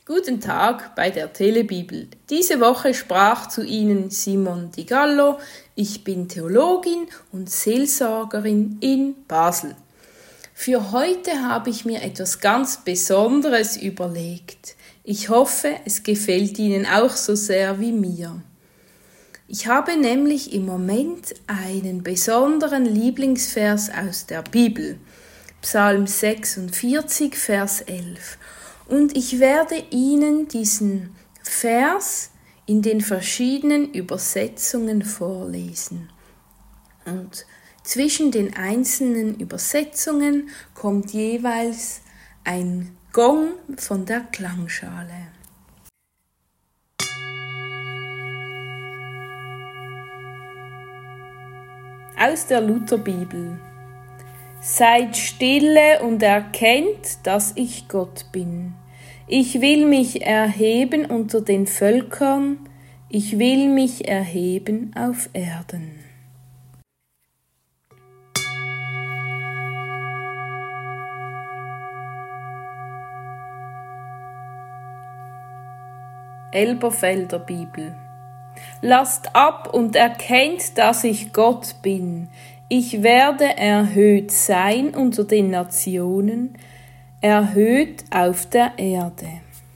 Guten Tag bei der Telebibel. Diese Woche sprach zu Ihnen Simon Di Gallo. Ich bin Theologin und Seelsorgerin in Basel. Für heute habe ich mir etwas ganz Besonderes überlegt. Ich hoffe, es gefällt Ihnen auch so sehr wie mir. Ich habe nämlich im Moment einen besonderen Lieblingsvers aus der Bibel. Psalm 46, Vers 11. Und ich werde Ihnen diesen Vers in den verschiedenen Übersetzungen vorlesen. Und zwischen den einzelnen Übersetzungen kommt jeweils ein Gong von der Klangschale. Aus der Lutherbibel. Seid stille und erkennt, dass ich Gott bin. Ich will mich erheben unter den Völkern, ich will mich erheben auf Erden. Elberfelder Bibel. Lasst ab und erkennt, dass ich Gott bin. Ich werde erhöht sein unter den Nationen, erhöht auf der Erde.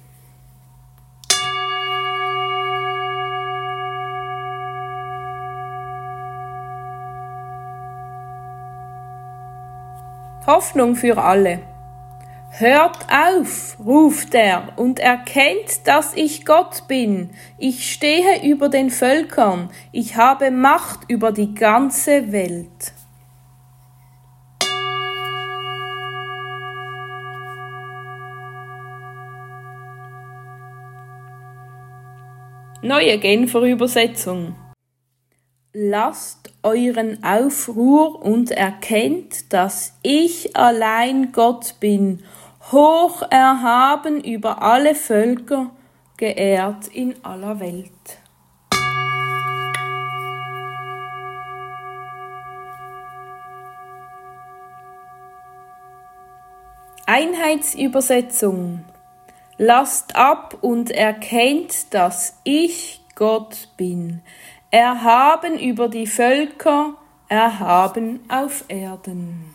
Hoffnung für alle. Hört auf, ruft er, und erkennt, dass ich Gott bin. Ich stehe über den Völkern, ich habe Macht über die ganze Welt. Neue Genfer Übersetzung. Lasst euren Aufruhr und erkennt, dass ich allein Gott bin, hoch erhaben über alle Völker, geehrt in aller Welt. Einheitsübersetzung. Lasst ab und erkennt, dass ich Gott bin, erhaben über die Völker, erhaben auf Erden.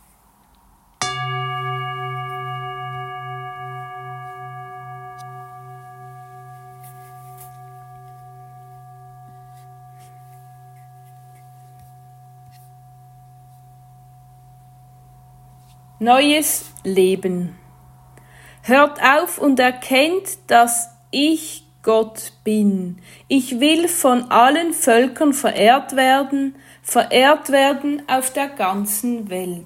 Neues Leben. Hört auf und erkennt, dass ich Gott bin. Ich will von allen Völkern verehrt werden auf der ganzen Welt.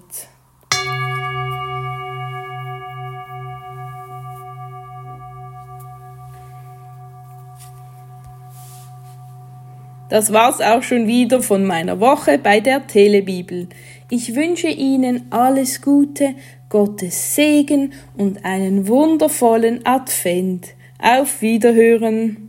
Das war's auch schon wieder von meiner Woche bei der Telebibel. Ich wünsche Ihnen alles Gute, Gottes Segen und einen wundervollen Advent. Auf Wiederhören!